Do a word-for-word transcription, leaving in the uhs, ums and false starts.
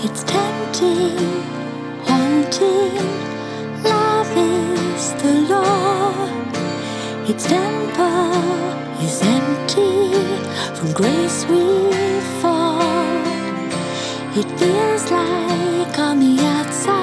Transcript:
It's tempting, haunting. Love is the law. Its temple is empty. From grace we fall. It feels like on the outside